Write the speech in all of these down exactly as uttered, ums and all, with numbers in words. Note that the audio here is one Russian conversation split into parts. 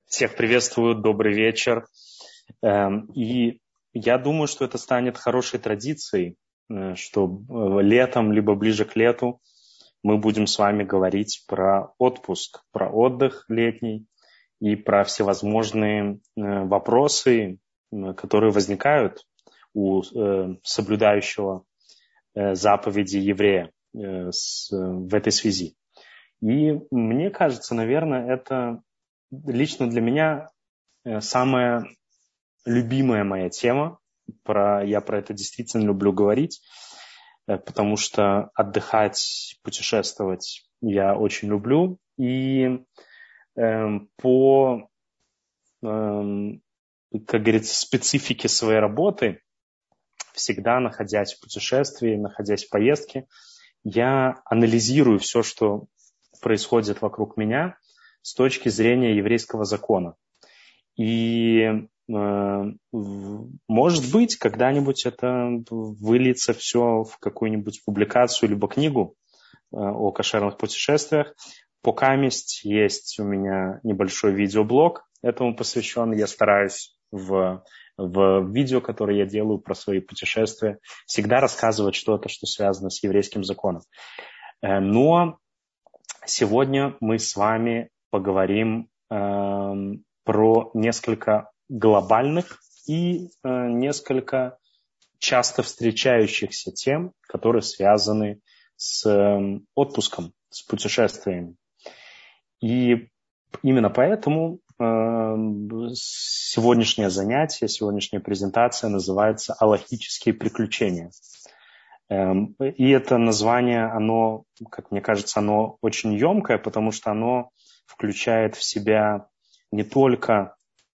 Всех приветствую, добрый вечер. И я думаю, что это станет хорошей традицией, что летом, либо ближе к лету мы будем с вами говорить про отпуск, про отдых летний и про всевозможные вопросы, которые возникают у соблюдающего заповеди еврея в этой связи. И мне кажется, наверное, это лично для меня самая любимая моя тема. Про, я про это действительно люблю говорить, потому что отдыхать, путешествовать я очень люблю. И э, по, э, как говорится, специфике своей работы, всегда находясь в путешествии, находясь в поездке, я анализирую все, что происходит вокруг меня с точки зрения еврейского закона. И э, может быть, когда-нибудь это выльется все в какую-нибудь публикацию либо книгу э, о кошерных путешествиях. Покаместь есть у меня небольшой видеоблог этому посвященный. Я стараюсь в, в видео, которое я делаю про свои путешествия, всегда рассказывать что-то, что связано с еврейским законом. Э, но сегодня мы с вами поговорим э, про несколько глобальных и э, несколько часто встречающихся тем, которые связаны с э, отпуском, с путешествиями. И именно поэтому э, сегодняшнее занятие, сегодняшняя презентация называется «Алахические приключения». И это название, оно, как мне кажется, оно очень емкое, потому что оно включает в себя не только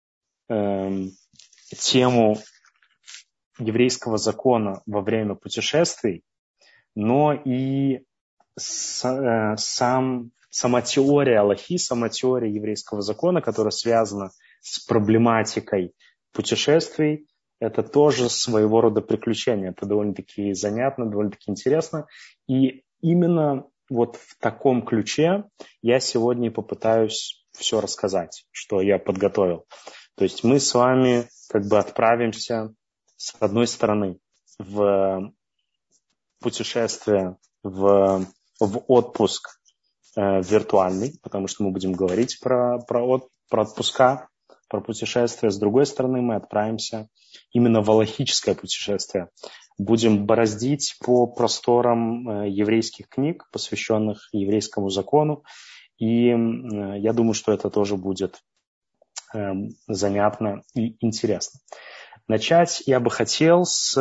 э, тему еврейского закона во время путешествий, но и с, э, сам, сама теория Алахи, сама теория еврейского закона, которая связана с проблематикой путешествий. Это тоже своего рода приключение. Это довольно-таки занятно, довольно-таки интересно. И именно вот в таком ключе я сегодня и попытаюсь все рассказать, что я подготовил. То есть мы с вами как бы отправимся с одной стороны в путешествие, в, в отпуск э, виртуальный, потому что мы будем говорить про, про, от, про отпуска, про путешествие. С другой стороны, мы отправимся именно в алахическое путешествие. Будем бороздить по просторам еврейских книг, посвященных еврейскому закону. И я думаю, что это тоже будет занятно и интересно. Начать я бы хотел с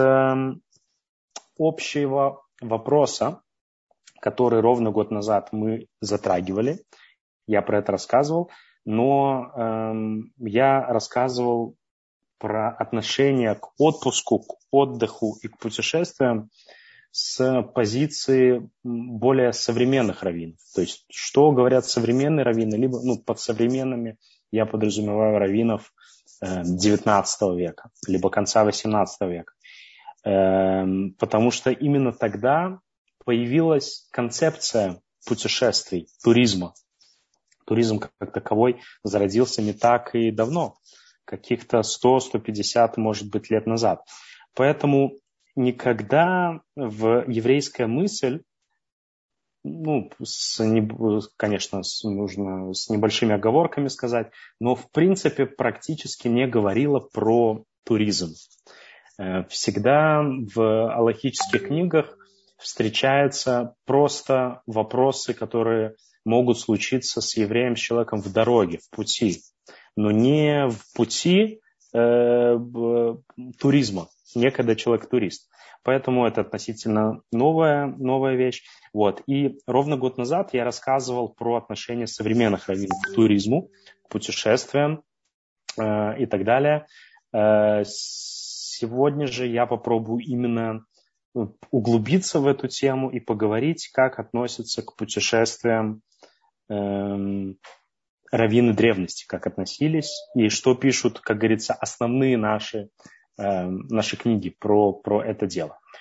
общего вопроса, который ровно год назад мы затрагивали. Я про это рассказывал. Но э, я рассказывал про отношение к отпуску, к отдыху и к путешествиям с позиции более современных раввинов. То есть, что говорят современные раввины, либо ну, под современными я подразумеваю раввинов э, девятнадцатого века, либо конца восемнадцатого века. Э, потому что именно тогда появилась концепция путешествий, туризма. Туризм как таковой зародился не так и давно, каких-то сто - сто пятьдесят, может быть, лет назад. Поэтому никогда в еврейская мысль, ну, с, конечно, с, нужно с небольшими оговорками сказать, но в принципе практически не говорила про туризм. Всегда в алахических книгах встречаются просто вопросы, которые могут случиться с евреем, с человеком в дороге, в пути, но не в пути э, туризма, не когда человек турист. Поэтому это относительно новая, новая вещь. Вот. И ровно год назад я рассказывал про отношение современных раввинов к туризму, к путешествиям э, и так далее. Э, сегодня же я попробую именно углубиться в эту тему и поговорить, как относятся к путешествиям эм, раввины древности, как относились, и что пишут, как говорится, основные наши, эм, наши книги про, про это дело.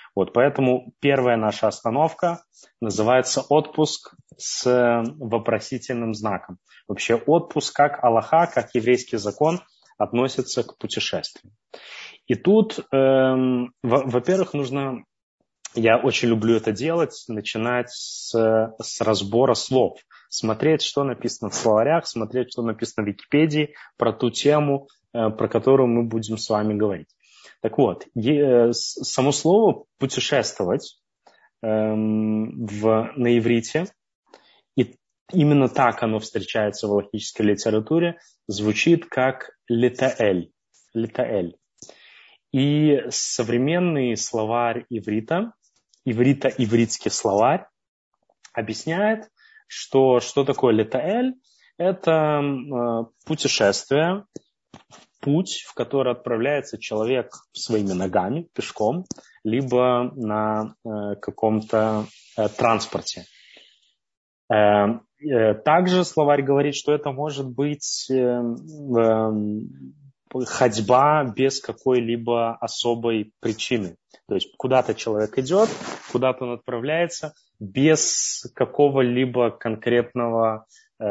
Вот, поэтому первая наша остановка называется «Отпуск с вопросительным знаком». Вообще отпуск как алаха, как еврейский закон относится к путешествию. И тут, эм, во-первых, нужно, я очень люблю это делать, начинать с, с разбора слов, смотреть, что написано в словарях, смотреть, что написано в Википедии про ту тему, э, про которую мы будем с вами говорить. Так вот, е, само слово «путешествовать» эм, в, на иврите, и именно так оно встречается в логической литературе, звучит как «летаэль». «Летаэль». И современный словарь иврита, иврито-ивритский словарь, объясняет, что, что такое летаэль. Это э, путешествие, путь, в который отправляется человек своими ногами, пешком, либо на э, каком-то э, транспорте. Э, э, также словарь говорит, что это может быть э, э, ходьба без какой-либо особой причины. То есть куда-то человек идет, куда-то он отправляется без какого-либо конкретного, э,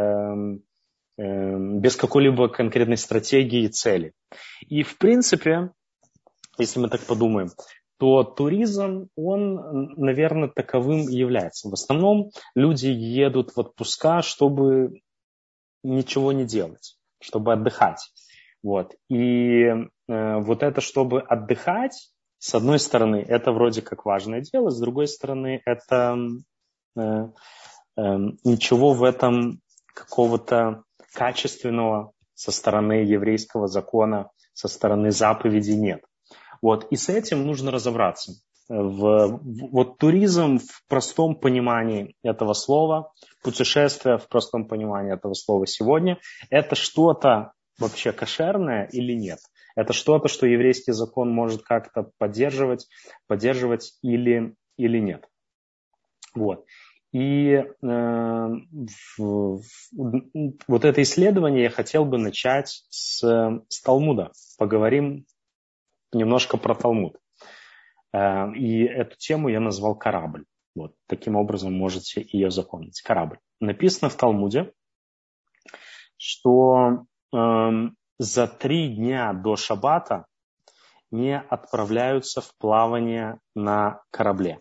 э, без какой-либо конкретной стратегии и цели. И в принципе, если мы так подумаем, то туризм, он, наверное, таковым и является. В основном люди едут в отпуска, чтобы ничего не делать, чтобы отдыхать. Вот. И э, вот это, чтобы отдыхать, с одной стороны, это вроде как важное дело, с другой стороны, это э, э, ничего в этом какого-то качественного со стороны еврейского закона, со стороны заповедей нет. Вот. И с этим нужно разобраться. В, вот туризм в простом понимании этого слова, путешествие в простом понимании этого слова сегодня, это что-то вообще кошерное или нет? Это что-то, что еврейский закон может как-то поддерживать, поддерживать или, или нет? Вот. И э, в, в, вот это исследование я хотел бы начать с, с Талмуда. Поговорим немножко про Талмуд. Э, и эту тему я назвал «Корабль». Вот. Таким образом можете ее запомнить. Корабль. Написано в Талмуде, что э, за три дня до шаббата не отправляются в плавание на корабле.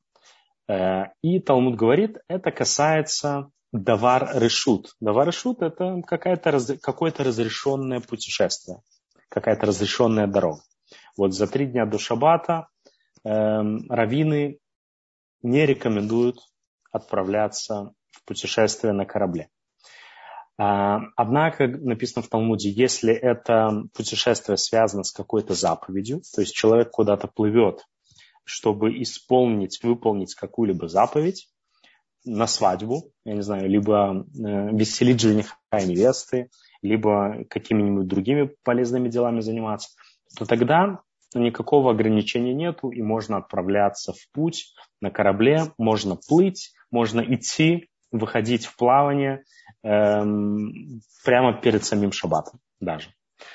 И Талмуд говорит, это касается давар решут. Давар решут – это какое-то, какое-то разрешенное путешествие, какая-то разрешенная дорога. Вот за три дня до шаббата э, раввины не рекомендуют отправляться в путешествие на корабле. Однако, написано в Талмуде, если это путешествие связано с какой-то заповедью, то есть человек куда-то плывет, чтобы исполнить, выполнить какую-либо заповедь на свадьбу, я не знаю, либо веселить жениха и невесты, либо какими-нибудь другими полезными делами заниматься, то тогда никакого ограничения нету, и можно отправляться в путь на корабле, можно плыть, можно идти, выходить в плавание эм, прямо перед самим шаббатом даже.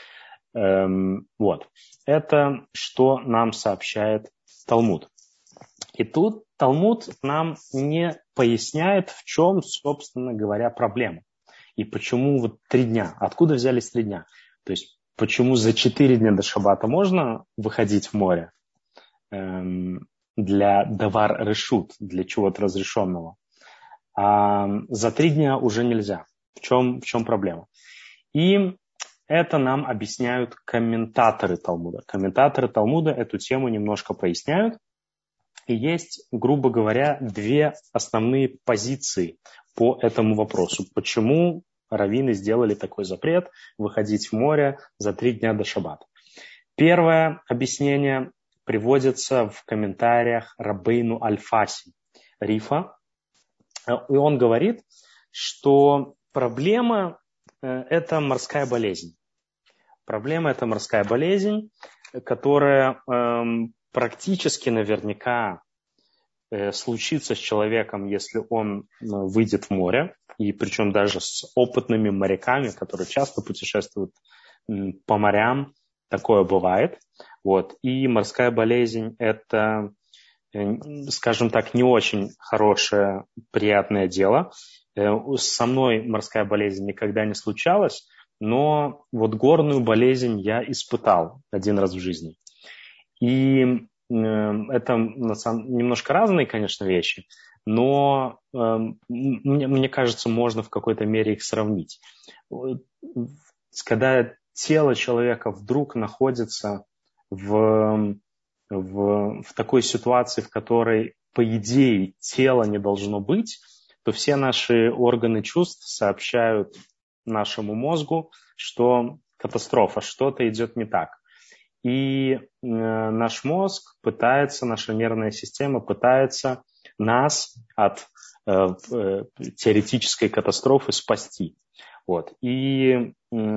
Эм, вот. Это что нам сообщает Талмуд. И тут Талмуд нам не поясняет, в чем, собственно говоря, проблема. И почему вот три дня. Откуда взялись три дня? То есть почему за четыре дня до шаббата можно выходить в море эм, для давар решут, для чего-то разрешенного, а за три дня уже нельзя. В чем, в чем проблема? И это нам объясняют комментаторы Талмуда. Комментаторы Талмуда эту тему немножко поясняют. И есть, грубо говоря, две основные позиции по этому вопросу. Почему раввины сделали такой запрет выходить в море за три дня до шаббата? Первое объяснение приводится в комментариях Рабейну Аль-Фаси, Рифа. И он говорит, что проблема – это морская болезнь. Проблема – это морская болезнь, которая эм, практически наверняка э, случится с человеком, если он э, выйдет в море, и причем даже с опытными моряками, которые часто путешествуют э, по морям, такое бывает. Вот. И морская болезнь – это скажем так, не очень хорошее, приятное дело. Со мной морская болезнь никогда не случалась, но вот горную болезнь я испытал один раз в жизни. И это на самом, немножко разные, конечно, вещи, но мне, мне кажется, можно в какой-то мере их сравнить. Когда тело человека вдруг находится в, в, в такой ситуации, в которой, по идее, тела не должно быть, то все наши органы чувств сообщают нашему мозгу, что катастрофа, что-то идет не так. И э, наш мозг пытается, наша нервная система пытается нас от э, э, теоретической катастрофы спасти. Вот. И, э,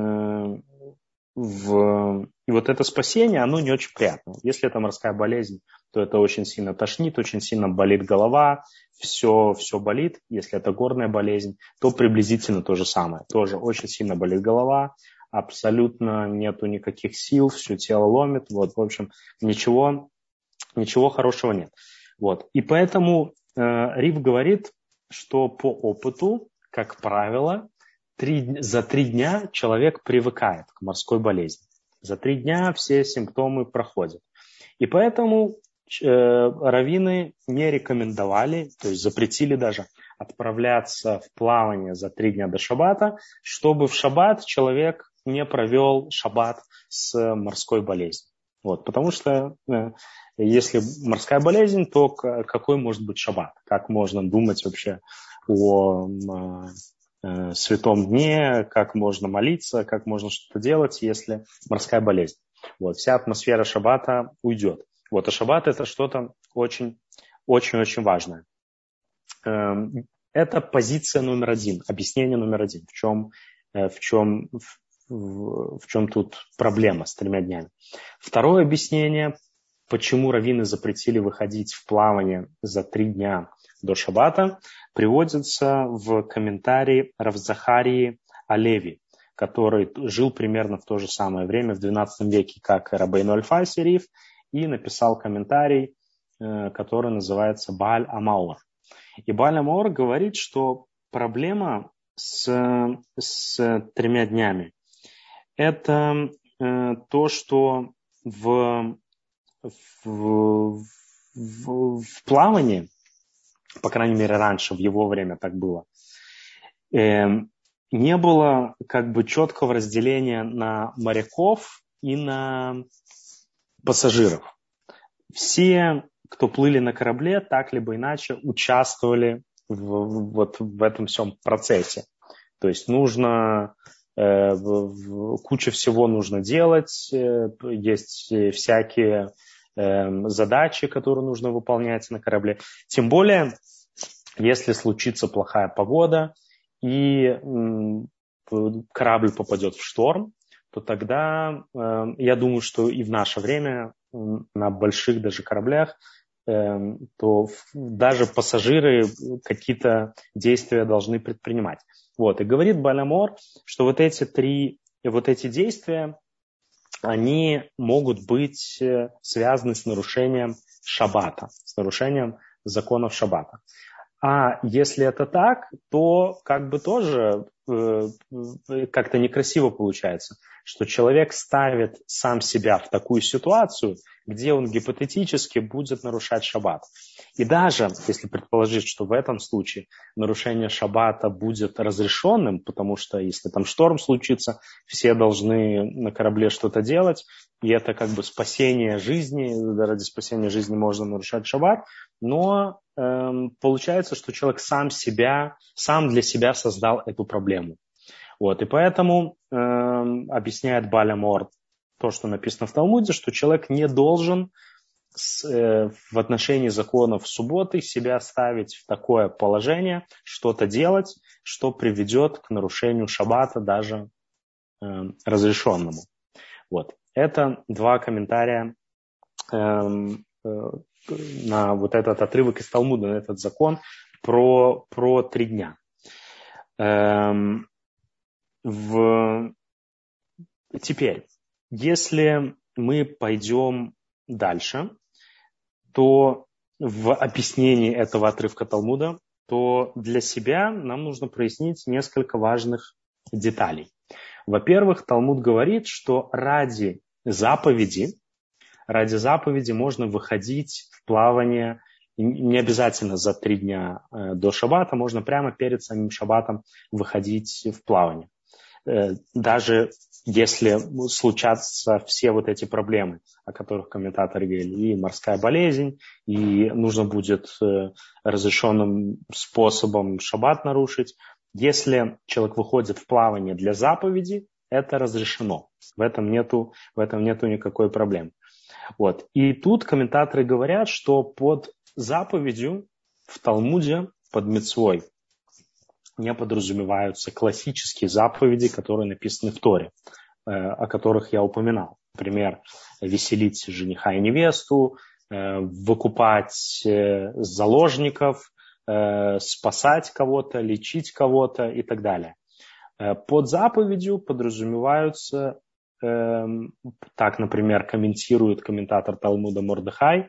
в, и вот это спасение, оно не очень приятно. Если это морская болезнь, то это очень сильно тошнит, очень сильно болит голова, все, все болит. Если это горная болезнь, то приблизительно то же самое. Тоже очень сильно болит голова, абсолютно нету никаких сил, все тело ломит. Вот, в общем, ничего, ничего хорошего нет. Вот. И поэтому э, Рив говорит, что по опыту, как правило, три, за три дня человек привыкает к морской болезни. За три дня все симптомы проходят. И поэтому э, раввины не рекомендовали, то есть запретили даже отправляться в плавание за три дня до шаббата, чтобы в шаббат человек не провел шаббат с морской болезнью. Вот, потому что э, если морская болезнь, то какой может быть шаббат? Как можно думать вообще о э, святом дне, как можно молиться, как можно что-то делать, если морская болезнь? Вот, вся атмосфера шаббата уйдет. Вот, а шаббат это что-то очень, очень, очень важное. Э, это позиция номер один, объяснение номер один, в чем, э, в чем, в, в, в чем тут проблема с тремя днями. Второе объяснение, почему раввины запретили выходить в плавание за три дня до шаббата, приводится в комментарии Рав Захарии Алеви, который жил примерно в то же самое время, в двенадцатом веке, как Рабейну Аль-Фаси Рив, и написал комментарий, который называется Бааль Амаур. И Бааль Амаур говорит, что проблема с, с тремя днями – это то, что в, в, в, в плавании, по крайней мере раньше, в его время так было, не было как бы четкого разделения на моряков и на пассажиров. Все, кто плыли на корабле, так либо иначе участвовали в, вот в этом всем процессе. То есть нужно, э, куча всего нужно делать, э, есть всякие э, задачи, которые нужно выполнять на корабле. Тем более, если случится плохая погода, и корабль попадет в шторм, то тогда, я думаю, что и в наше время на больших даже кораблях, то даже пассажиры какие-то действия должны предпринимать. Вот. И говорит Бааль Амаур, что вот эти три, вот эти действия, они могут быть связаны с нарушением шаббата, с нарушением законов шаббата. А если это так, то как бы тоже э, как-то некрасиво получается, что человек ставит сам себя в такую ситуацию, где он гипотетически будет нарушать шаббат. И даже если предположить, что в этом случае нарушение шаббата будет разрешенным, потому что если там шторм случится, все должны на корабле что-то делать, и это как бы спасение жизни, ради спасения жизни можно нарушать шаббат, но э, получается, что человек сам себя, сам для себя создал эту проблему. Вот, и поэтому э, объясняет Бааль Амаур то, что написано в Талмуде, что человек не должен с, э, в отношении законов субботы себя ставить в такое положение, что-то делать, что приведет к нарушению шаббата даже э, разрешенному. Вот. Это два комментария э, э, на вот этот отрывок из Талмуда, на этот закон про, про три дня. Э, в... Теперь, если мы пойдем дальше, то в объяснении этого отрывка Талмуда, то для себя нам нужно прояснить несколько важных деталей. Во-первых, Талмуд говорит, что ради заповеди, ради заповеди можно выходить в плавание не обязательно за три дня до шаббата, можно прямо перед самим шаббатом выходить в плавание. Даже если случатся все вот эти проблемы, о которых комментаторы говорили, и морская болезнь, и нужно будет разрешенным способом шаббат нарушить. Если человек выходит в плавание для заповеди, это разрешено. В этом нету, в этом нету никакой проблемы. Вот. И тут комментаторы говорят, что под заповедью в Талмуде, под мицвой, не подразумеваются классические заповеди, которые написаны в Торе, о которых я упоминал. Например, веселить жениха и невесту, выкупать заложников, спасать кого-то, лечить кого-то и так далее. Под заповедью подразумеваются, так, например, комментирует комментатор Талмуда Мордехай,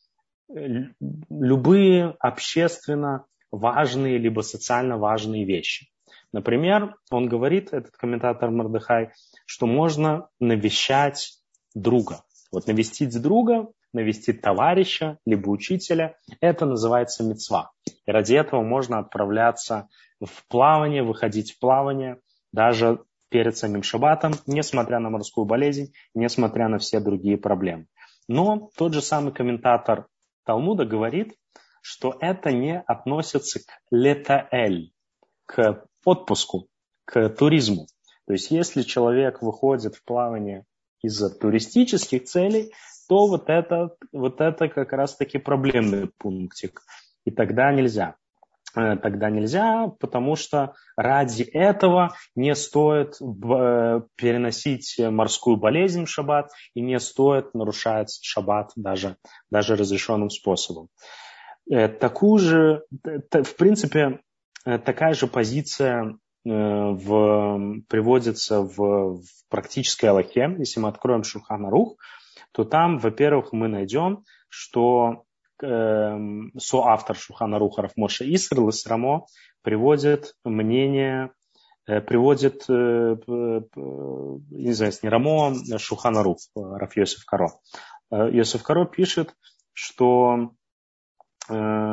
любые общественно важные либо социально важные вещи. Например, он говорит, этот комментатор Мордехай, что можно навещать друга. Вот навестить друга, навестить товарища, либо учителя, это называется мицва. И ради этого можно отправляться в плавание, выходить в плавание, даже перед самим шаббатом, несмотря на морскую болезнь, несмотря на все другие проблемы. Но тот же самый комментатор Талмуда говорит, что это не относится к летаэль, к отпуску, к туризму. То есть если человек выходит в плавание из-за туристических целей, то вот это, вот это как раз-таки проблемный пунктик. И тогда нельзя. Тогда нельзя, потому что ради этого не стоит переносить морскую болезнь в шаббат и не стоит нарушать шаббат даже, даже разрешенным способом. Такую же, в принципе, такая же позиция в, приводится в, в практической алахе. Если мы откроем Шулхан Арух, то там, во-первых, мы найдем, что э, соавтор Шулхан Аруха Рав Моше Исрел из Рамо приводит мнение, э, приводит, э, э, не знаю, не Рамо, а Шулхан Арух, Рав Йосеф Каро. Э, Йосеф Каро пишет, что э,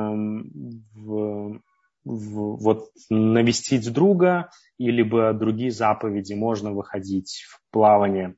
в, в, вот навестить друга или бы другие заповеди можно выходить в плавание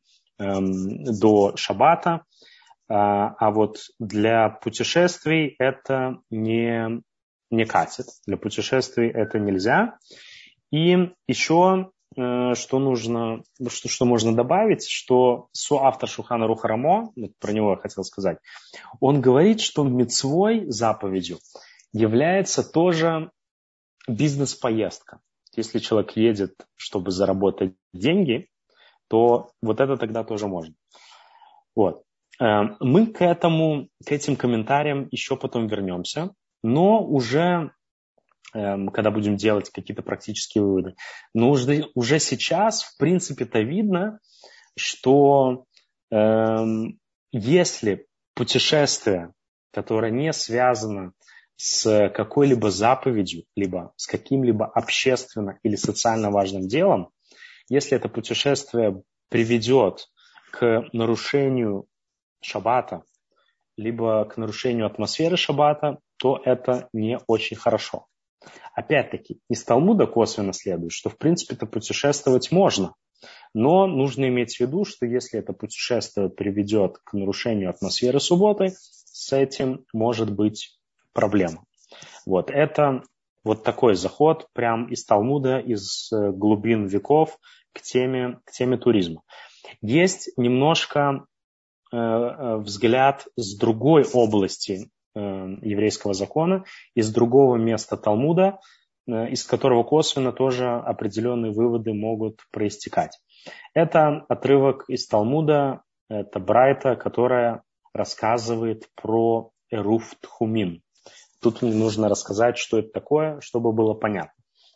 до шаббата, а вот для путешествий это не, не катит. Для путешествий это нельзя. И еще, что нужно, что, что можно добавить, что соавтор Шулхан Аруха Рамо, про него я хотел сказать, он говорит, что мицвой заповедью является тоже бизнес-поездка. Если человек едет, чтобы заработать деньги, то вот это тогда тоже можно. Вот. Мы к этому, к этим комментариям еще потом вернемся, но уже, когда будем делать какие-то практические выводы, но уже, уже сейчас, в принципе-то видно, что э, если путешествие, которое не связано с какой-либо заповедью, либо с каким-либо общественно или социально важным делом, если это путешествие приведет к нарушению шаббата, либо к нарушению атмосферы шаббата, то это не очень хорошо. Опять-таки, из Талмуда косвенно следует, что в принципе-то путешествовать можно, но нужно иметь в виду, что если это путешествие приведет к нарушению атмосферы субботы, с этим может быть проблема. Вот это вот такой заход прям из Талмуда, из глубин веков к теме, к теме туризма. Есть немножко э, взгляд с другой области э, еврейского закона, из другого места Талмуда, э, из которого косвенно тоже определенные выводы могут проистекать. Это отрывок из Талмуда, это Брайта, которая рассказывает про Эруф Тхумин. Тут мне нужно рассказать, что это такое, чтобы было понятно.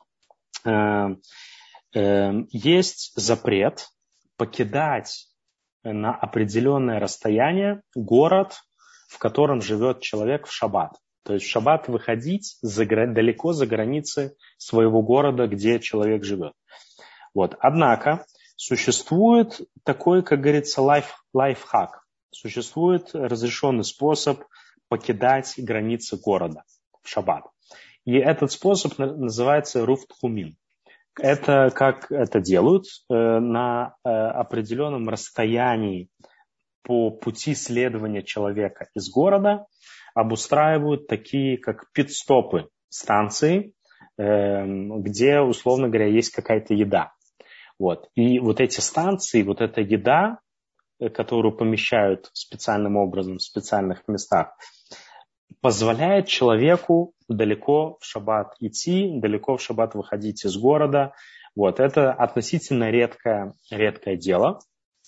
Есть запрет покидать на определенное расстояние город в котором живет человек в шаббат. То есть в шаббат выходить за, далеко за границы своего города, где человек живет. Вот. Однако существует такой, как говорится, лайф, лайфхак. Существует разрешенный способ покидать границы города в шаббат. И этот способ называется руф тхумин. Это как это делают на определенном расстоянии по пути следования человека из города, обустраивают такие, как пит-стопы станции, где, условно говоря, есть какая-то еда. Вот. И вот эти станции, вот эта еда, которую помещают специальным образом в специальных местах, позволяет человеку далеко в шаббат идти, далеко в шаббат выходить из города. Вот. Это относительно редкое, редкое дело,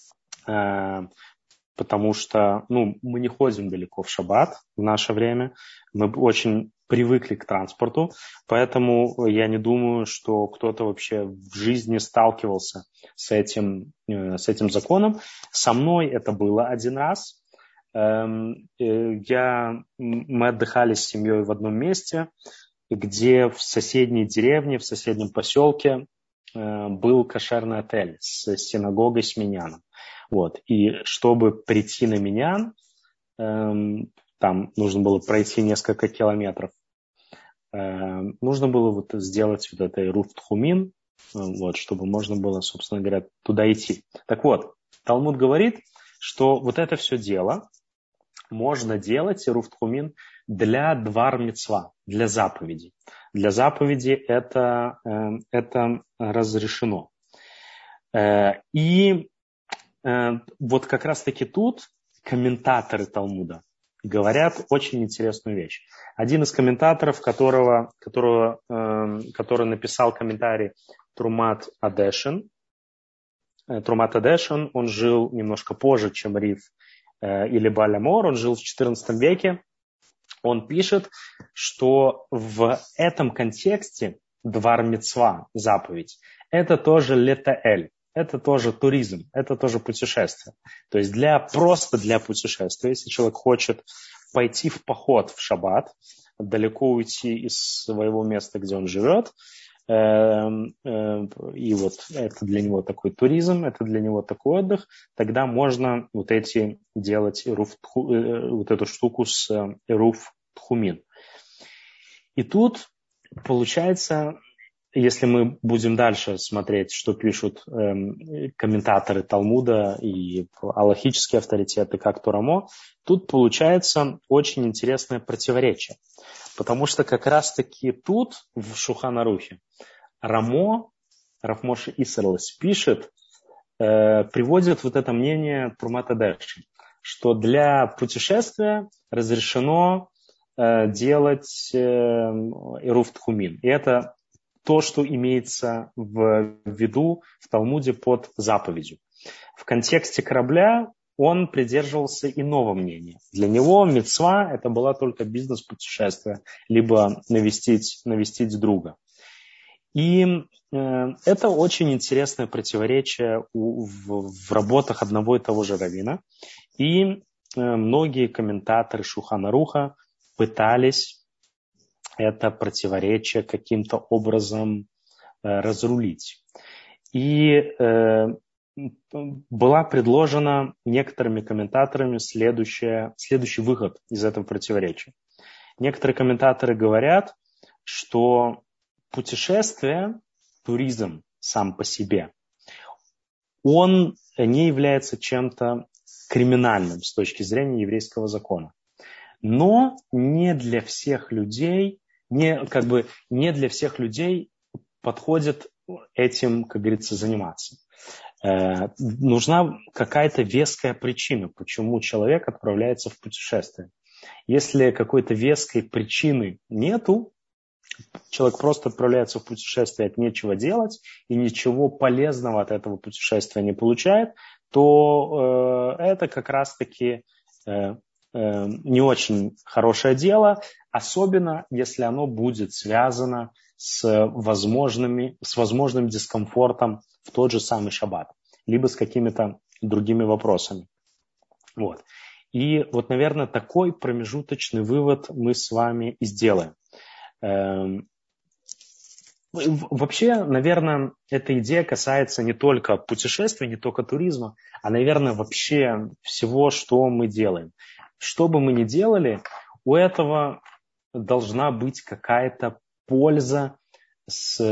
потому что ну, мы не ходим далеко в шаббат в наше время. Мы очень привыкли к транспорту, поэтому я не думаю, что кто-то вообще в жизни сталкивался с этим, с этим законом. Со мной это было один раз. Я, мы отдыхали с семьей в одном месте, где в соседней деревне, в соседнем поселке был кошерный отель с синагогой, с миньяном. Вот. И чтобы прийти на миньян, там нужно было пройти несколько километров, нужно было вот сделать вот этот руф тхумин, вот, чтобы можно было, собственно говоря, туда идти. Так вот, Талмуд говорит, что вот это все дело можно делать, руф тхумин, для двар мицва, для заповедей. Для заповеди это, это разрешено. И вот как раз-таки тут комментаторы Талмуда говорят очень интересную вещь. Один из комментаторов, которого, которого, который написал комментарий Трумат Адешин, Трумат Адешин, он жил немножко позже, чем Риф или Бааль ха-Маор, он жил в четырнадцатом веке. Он пишет, что в этом контексте двар мицва, заповедь, это тоже летаэль, это тоже туризм, это тоже путешествие. То есть для, просто для путешествия, если человек хочет пойти в поход в шаббат, далеко уйти из своего места, где он живет, и вот это для него такой туризм, это для него такой отдых, тогда можно вот эти делать руф, вот эту штуку с руф тхумин. И тут получается, если мы будем дальше смотреть, что пишут комментаторы Талмуда и алахические авторитеты, как Торамо, тут получается очень интересное противоречие. Потому что как раз-таки тут, в Шулхан Арухе, Рамо, Рав Моше Исерлес пишет, э, приводит вот это мнение Трумат Адешин, что для путешествия разрешено э, делать э, руф тхумин. И это то, что имеется в виду в Талмуде под заповедью. В контексте корабля он придерживался иного мнения. Для него мицва – это была только бизнес-путешествие, либо навестить, навестить друга. И э, это очень интересное противоречие у, в, в работах одного и того же раввина. И э, многие комментаторы Шулхан Аруха пытались это противоречие каким-то образом э, разрулить. И э, была предложена некоторыми комментаторами следующая, следующий выход из этого противоречия. Некоторые комментаторы говорят, что путешествие, туризм сам по себе, он не является чем-то криминальным с точки зрения еврейского закона. Но не для всех людей, не, как бы, не для всех людей подходит этим, как говорится, заниматься. Э, нужна какая-то веская причина, почему человек отправляется в путешествие. Если какой-то веской причины нету, человек просто отправляется в путешествие от нечего делать и ничего полезного от этого путешествия не получает, то э, это как раз-таки э, э, не очень хорошее дело, особенно если оно будет связано с, возможными, с возможным дискомфортом в тот же самый шаббат, либо с какими-то другими вопросами. Вот. И вот, наверное, такой промежуточный вывод мы с вами и сделаем. Вообще, наверное, эта идея касается не только путешествий, не только туризма, а, наверное, вообще всего, что мы делаем. Что бы мы ни делали, у этого должна быть какая-то польза с,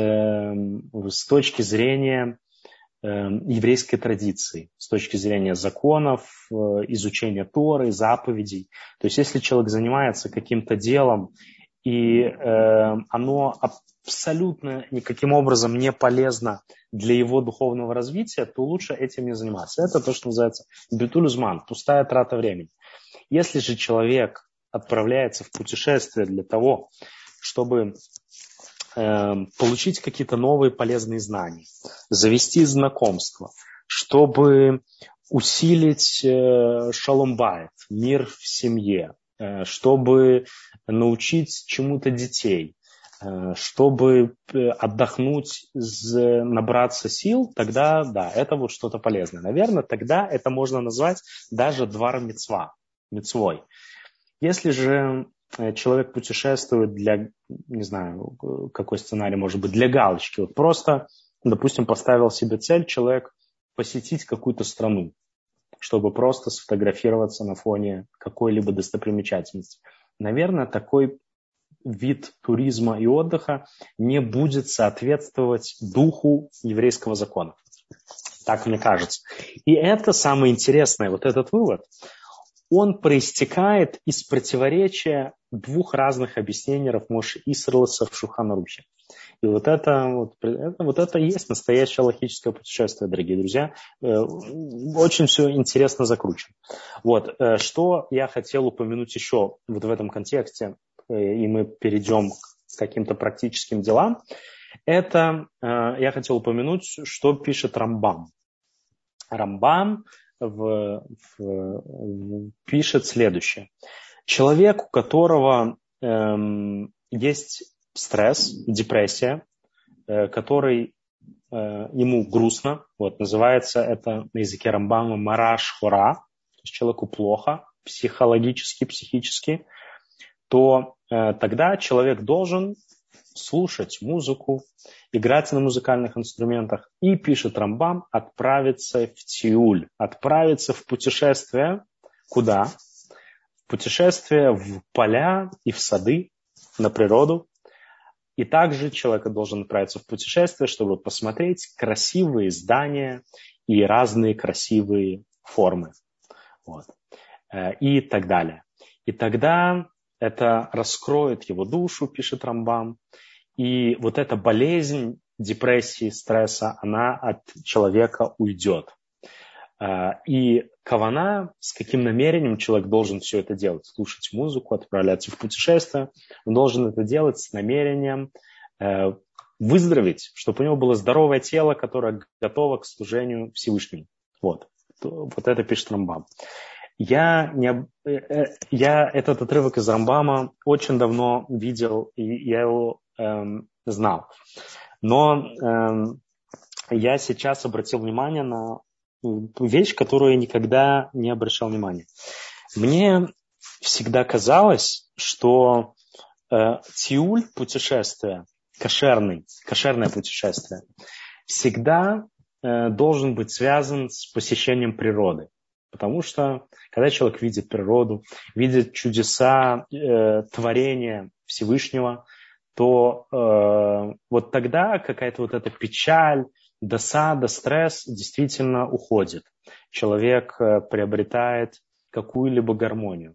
с точки зрения еврейской традиции, с точки зрения законов, изучения Торы, заповедей. То есть если человек занимается каким-то делом, и э, оно абсолютно никаким образом не полезно для его духовного развития, то лучше этим не заниматься. Это то, что называется битуль зман, пустая трата времени. Если же человек отправляется в путешествие для того, чтобы э, получить какие-то новые полезные знания, завести знакомства, чтобы усилить э, шалом байт, мир в семье, э, чтобы научить чему-то детей, э, чтобы отдохнуть, набраться сил, тогда да, это вот что-то полезное. Наверное, тогда это можно назвать даже двар мицва, мицвой. Если же человек путешествует для, не знаю, какой сценарий может быть, для галочки, вот просто, допустим, поставил себе цель человек посетить какую-то страну, чтобы просто сфотографироваться на фоне какой-либо достопримечательности. Наверное, такой вид туризма и отдыха не будет соответствовать духу еврейского закона. Так мне кажется. И это самое интересное, вот этот вывод, он проистекает из противоречия двух разных объяснений Рав Моше Исерлоса в Шулхан Арухе. И вот это, вот, это, вот это и есть настоящее логическое путешествие, дорогие друзья. Очень все интересно закручено. Вот, что я хотел упомянуть еще вот в этом контексте, и мы перейдем к каким-то практическим делам, это я хотел упомянуть, что пишет Рамбам. Рамбам в, в, пишет следующее. Человек, у которого эм, есть стресс, депрессия, э, который э, ему грустно, вот, называется это на языке Рамбама мараш хора, то есть человеку плохо психологически, психически, то э, тогда человек должен слушать музыку, играть на музыкальных инструментах, и, пишет Рамбам, отправиться в тиуль, отправиться в путешествие. Куда? В путешествие в поля и в сады, на природу. И также человек должен отправиться в путешествие, чтобы посмотреть красивые здания и разные красивые формы. Вот. И так далее. И тогда это раскроет его душу, пишет Рамбам. И вот эта болезнь депрессии, стресса, она от человека уйдет. И кавана, с каким намерением человек должен все это делать? Слушать музыку, отправляться в путешествие. Он должен это делать с намерением выздороветь, чтобы у него было здоровое тело, которое готово к служению Всевышнему. Вот, вот это пишет Рамбам. Я, не, я этот отрывок из Рамбама очень давно видел, и я его эм, знал. Но эм, я сейчас обратил внимание на вещь, которую я никогда не обращал внимания. Мне всегда казалось, что э, тиуль, путешествие, кошерный, кошерное путешествие, всегда э, должен быть связан с посещением природы. Потому что, когда человек видит природу, видит чудеса э, творения Всевышнего, то э, вот тогда какая-то вот эта печаль, досада, стресс действительно уходит. Человек э, приобретает какую-либо гармонию.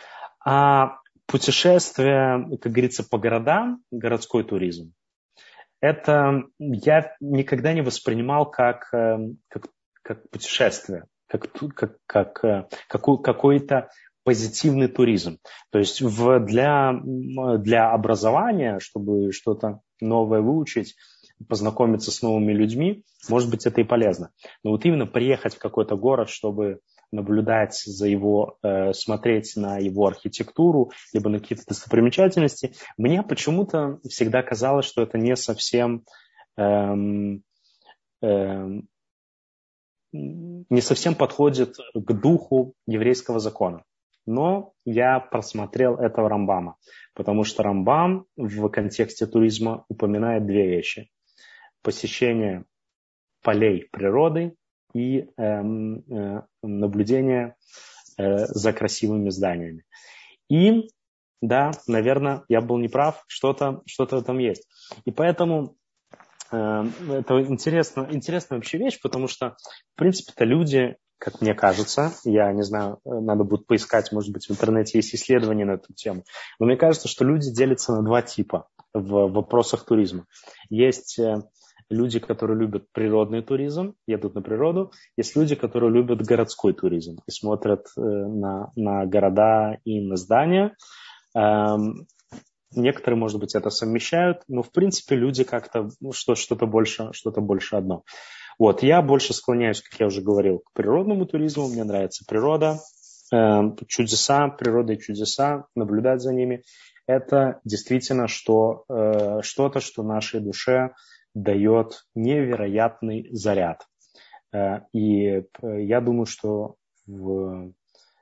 А путешествие, как говорится, по городам, городской туризм, это я никогда не воспринимал как, э, как, как путешествие. Как, как, как, какой, какой-то позитивный туризм. То есть в, для, для образования, чтобы что-то новое выучить, познакомиться с новыми людьми, может быть, это и полезно. Но вот именно приехать в какой-то город, чтобы наблюдать за его, э, смотреть на его архитектуру, либо на какие-то достопримечательности, мне почему-то всегда казалось, что это не совсем... Эм, эм, не совсем подходит к духу еврейского закона. Но я просмотрел этого Рамбама, потому что Рамбам в контексте туризма упоминает две вещи. Посещение полей природы и э, э, наблюдение э, за красивыми зданиями. И, да, наверное, я был неправ, что-то, что-то в этом есть. И поэтому э, это интересно, интересная вообще вещь, потому что, в принципе-то, люди, как мне кажется, я не знаю, надо будет поискать, может быть, в интернете есть исследования на эту тему, но мне кажется, что люди делятся на два типа в вопросах туризма. Есть э, люди, которые любят природный туризм, едут на природу. Есть люди, которые любят городской туризм и смотрят э, на, на города и на здания. Эм, некоторые, может быть, это совмещают, но, в принципе, люди как-то ну, что, что-то больше, что-то больше одно. Вот, я больше склоняюсь, как я уже говорил, к природному туризму. Мне нравится природа, э, чудеса, природа и чудеса, наблюдать за ними. Это действительно что, э, что-то, что нашей душе дает невероятный заряд. И я думаю, что, в,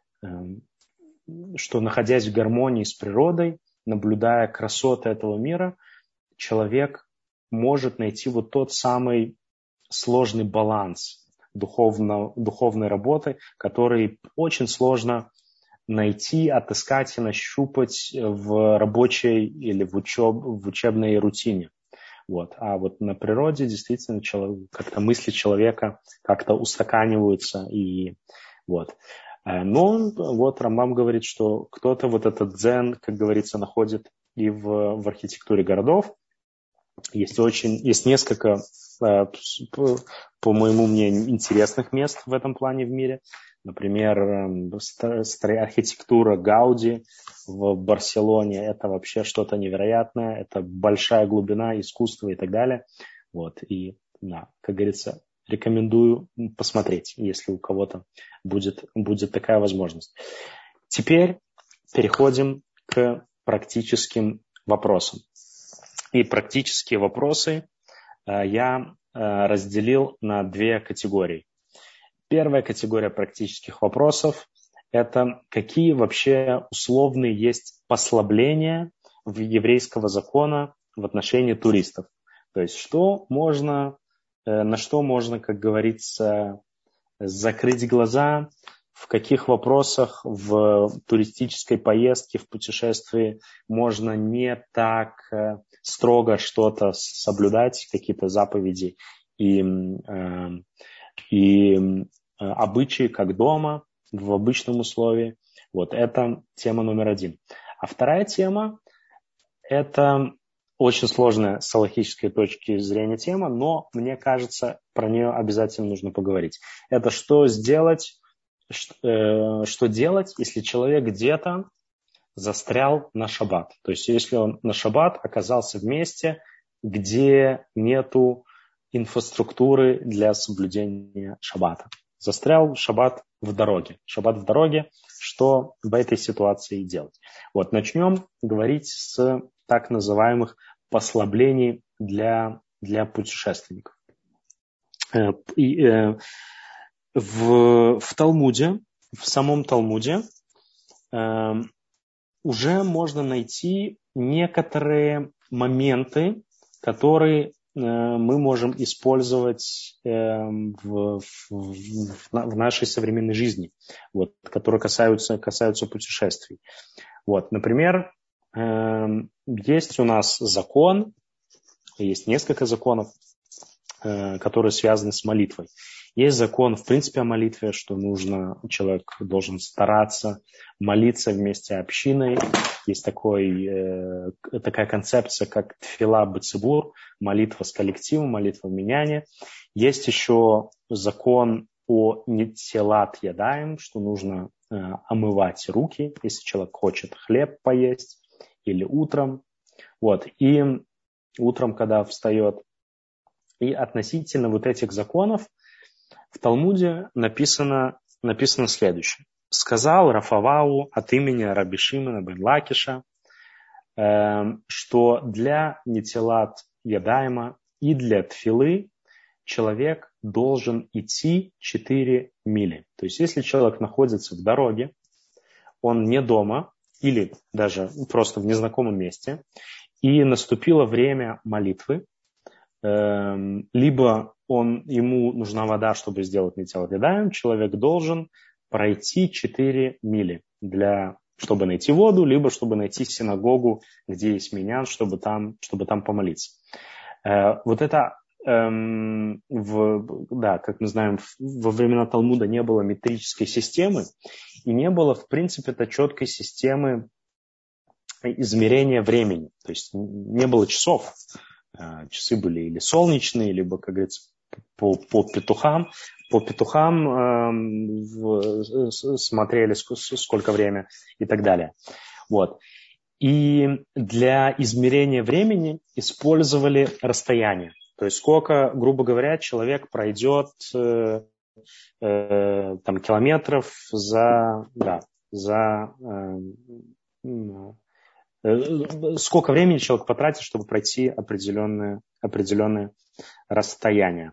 что находясь в гармонии с природой, наблюдая красоты этого мира, человек может найти вот тот самый сложный баланс духовно, духовной работы, который очень сложно найти, отыскать и нащупать в рабочей или в, учеб, в учебной рутине. Вот. А вот на природе действительно человек, как-то мысли человека как-то устаканиваются. И, вот. Но вот Рамбам говорит, что кто-то вот этот дзен, как говорится, находит и в, в архитектуре городов. Есть, очень, есть несколько, по, по моему мнению, интересных мест в этом плане в мире. Например, архитектура Гауди в Барселоне – это вообще что-то невероятное. Это большая глубина искусства и так далее. Вот. И, да, как говорится, рекомендую посмотреть, если у кого-то будет, будет такая возможность. Теперь переходим к практическим вопросам. И практические вопросы я разделил на две категории. Первая категория практических вопросов – это какие вообще условные есть послабления в еврейского закона в отношении туристов. То есть что можно, на что можно, как говорится, закрыть глаза, в каких вопросах в туристической поездке, в путешествии можно не так строго что-то соблюдать, какие-то заповеди и, и обычаи, как дома, в обычном условии. Вот это тема номер один. А вторая тема – это очень сложная с алахической точки зрения тема, но, мне кажется, про нее обязательно нужно поговорить. Это что сделать, что, что делать, если человек где-то застрял на шаббат. То есть, если он на шаббат оказался в месте, где нету инфраструктуры для соблюдения шаббата. Застрял шаббат в дороге. Шаббат в дороге. Что в этой ситуации делать? Вот, начнем говорить с так называемых послаблений для, для путешественников. И, э, в, в Талмуде, в самом Талмуде э, уже можно найти некоторые моменты, которые мы можем использовать в, в, в нашей современной жизни, вот, которые касаются, касаются путешествий. Вот, например, есть у нас закон, есть несколько законов, которые связаны с молитвой. Есть закон, в принципе, о молитве, что нужно, человек должен стараться молиться вместе с общиной. Есть такой, э, такая концепция, как тфила бецибур, молитва с коллективом, молитва в миньяне. Есть еще закон о нетилат ядаем, что нужно э, омывать руки, если человек хочет хлеб поесть, или утром. Вот. И утром, когда встает. И относительно вот этих законов в Талмуде написано, написано следующее. Сказал Рафавау от имени Раби Шимона бен Лакиша, э, что для нетилат ядаема и для тфилы человек должен идти четыре мили. То есть если человек находится в дороге, он не дома или даже просто в незнакомом месте, и наступило время молитвы, либо он, ему нужна вода, чтобы сделать нетилат ядаим, человек должен пройти четыре мили, для, чтобы найти воду, либо чтобы найти синагогу, где есть миньян, чтобы там, чтобы там помолиться. Вот это, эм, в, да, как мы знаем, во времена Талмуда не было метрической системы, и не было, в принципе-то, четкой системы измерения времени. То есть не было часов. Часы были или солнечные, либо, как говорится, по, по петухам. По петухам э, в, смотрели, сколько время и так далее. Вот. И для измерения времени использовали расстояние. То есть сколько, грубо говоря, человек пройдет э, э, там, километров за, да, за э, э, сколько времени человек потратит, чтобы пройти определенное, определенное расстояние.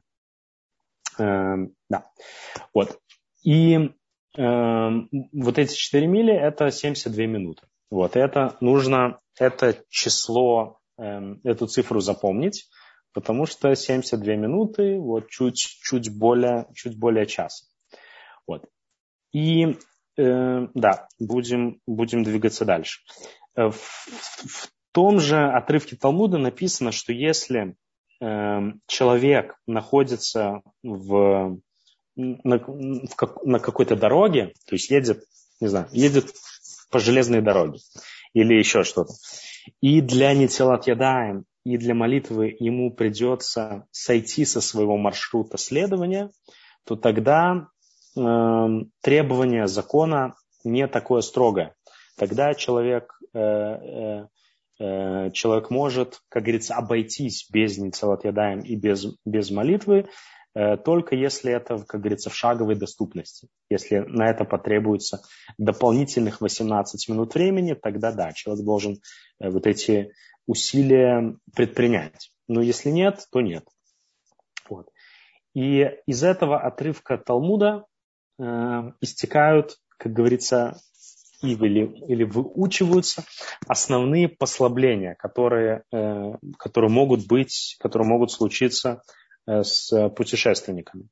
Э, да. Вот. И э, вот эти четыре мили – это семьдесят две минуты. Вот. Это нужно, это число, э, эту цифру запомнить, потому что семьдесят две минуты, вот чуть, чуть более, чуть более часа. Вот. И э, да, будем, будем двигаться дальше. В, в том же отрывке Талмуда написано, что если э, человек находится в, на, в как, на какой-то дороге, то есть едет, не знаю, едет по железной дороге или еще что-то, и для нетилат ядаим, и для молитвы ему придется сойти со своего маршрута следования, то тогда э, требование закона не такое строгое. Тогда человек, э, э, э, человек может, как говорится, обойтись без нетилат ядаим и без, без молитвы, э, только если это, как говорится, в шаговой доступности. Если на это потребуется дополнительных восемнадцать минут времени, тогда да, человек должен э, вот эти усилия предпринять. Но если нет, то нет. Вот. И из этого отрывка Талмуда э, истекают, как говорится, или, или выучиваются основные послабления, которые, э, которые могут быть, которые могут случиться э, с путешественниками.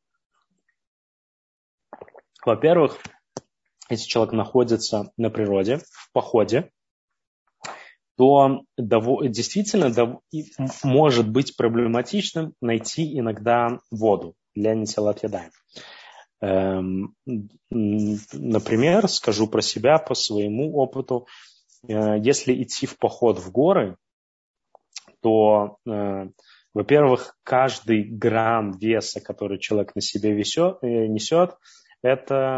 Во-первых, если человек находится на природе, в походе, то действительно может быть проблематичным найти иногда воду для нетилат ядаим. Например, скажу про себя по своему опыту. Если идти в поход в горы, то, во-первых, каждый грамм веса, который человек на себе несет, это,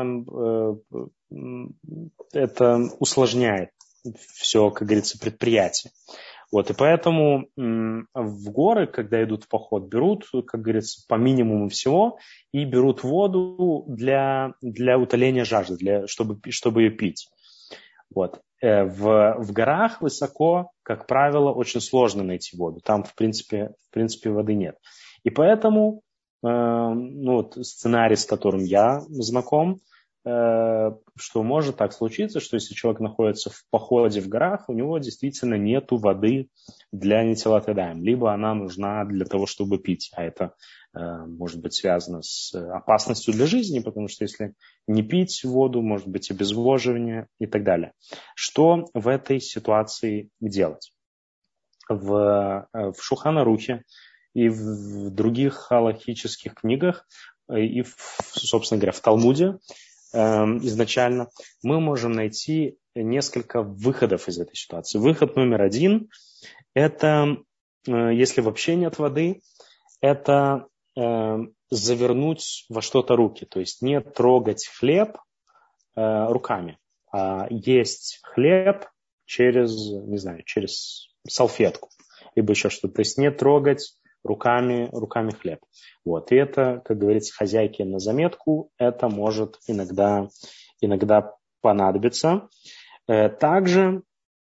это усложняет все, как говорится, предприятие. Вот, и поэтому м, в горы, когда идут в поход, берут, как говорится, по минимуму всего и берут воду для, для утоления жажды, для, чтобы, чтобы ее пить. Вот. Э, в, в горах высоко, как правило, очень сложно найти воду. Там, в принципе, в принципе воды нет. И поэтому э, ну, вот сценарий, с которым я знаком, что может так случиться, что если человек находится в походе в горах, у него действительно нет воды для нетилат ядаим, либо она нужна для того, чтобы пить, а это э, может быть связано с опасностью для жизни, потому что если не пить воду, может быть обезвоживание и так далее. Что в этой ситуации делать? В, в Шулхан Арухе и в других халахических книгах, и, в, собственно говоря, в Талмуде, изначально, мы можем найти несколько выходов из этой ситуации. Выход номер один – это, если вообще нет воды, это завернуть во что-то руки, то есть не трогать хлеб руками, а есть хлеб через, не знаю, через салфетку, либо еще что-то, то есть не трогать руками, руками хлеб. Вот. И это, как говорится, хозяйке на заметку, это может иногда, иногда понадобиться. Также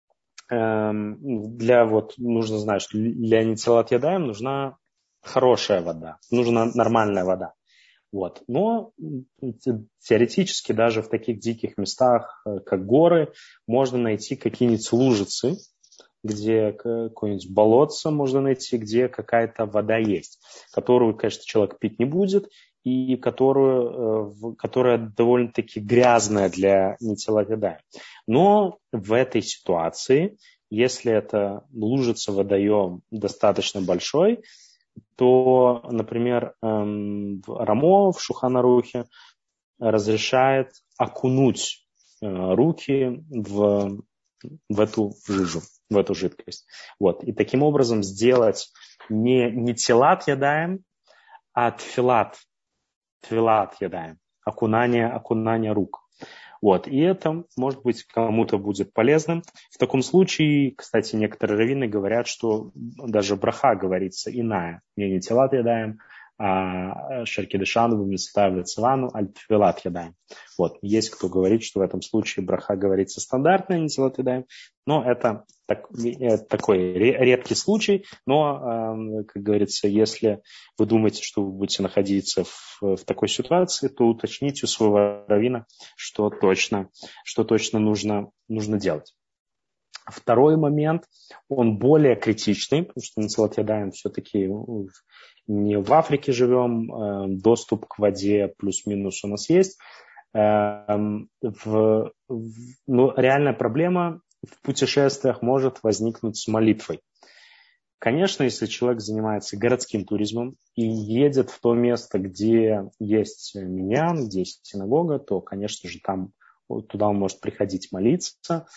для, вот, нужно знать, что для нетилат ядаим нужна хорошая вода, нужна нормальная вода. Вот. Но теоретически даже в таких диких местах, как горы, можно найти какие-нибудь лужицы, где какое-нибудь болотце можно найти, где какая-то вода есть, которую, конечно, человек пить не будет, и которую, которая довольно-таки грязная для нетеловедаемых. Но в этой ситуации, если это лужица, водоем достаточно большой, то, например, Рамо в Шулхан Арухе разрешает окунуть руки в, в эту жижу, в эту жидкость. Вот. И таким образом сделать не, не тилат ядаем, а тфилат, тфилат ядаем, окунание, окунание рук. Вот. И это, может быть, кому-то будет полезным. В таком случае, кстати, некоторые раввины говорят, что даже браха говорится иная. Не не тилат ядаем, а шеркидышану, выместав цивану, аль-тфилат ядаем. Вот. Есть кто говорит, что в этом случае браха говорится стандартная, не тилат ядаем. Но это, так, это такой редкий случай. Но, как говорится, если вы думаете, что вы будете находиться в, в такой ситуации, то уточните у своего раввина, что точно, что точно нужно, нужно делать. Второй момент, он более критичный, потому что на Тилат ядаем все-таки не в Африке живем, доступ к воде плюс-минус у нас есть. В, в, но реальная проблема в путешествиях может возникнуть с молитвой. Конечно, если человек занимается городским туризмом и едет в то место, где есть миньян, где есть синагога, то, конечно же, там, туда он может приходить молиться.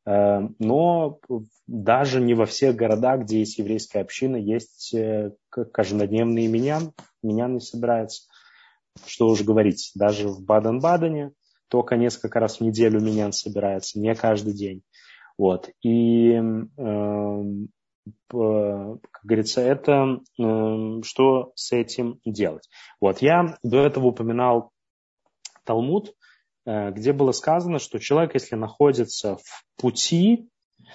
Но даже не во всех городах, где есть еврейская община, есть каждодневные миньян. Миньян не собирается. Что уж говорить, даже в Баден-Бадене только несколько раз в неделю миньян собирается, не каждый день. Вот. И как говорится, это что с этим делать. Вот, я до этого упоминал Талмуд, где было сказано, что человек, если находится в пути,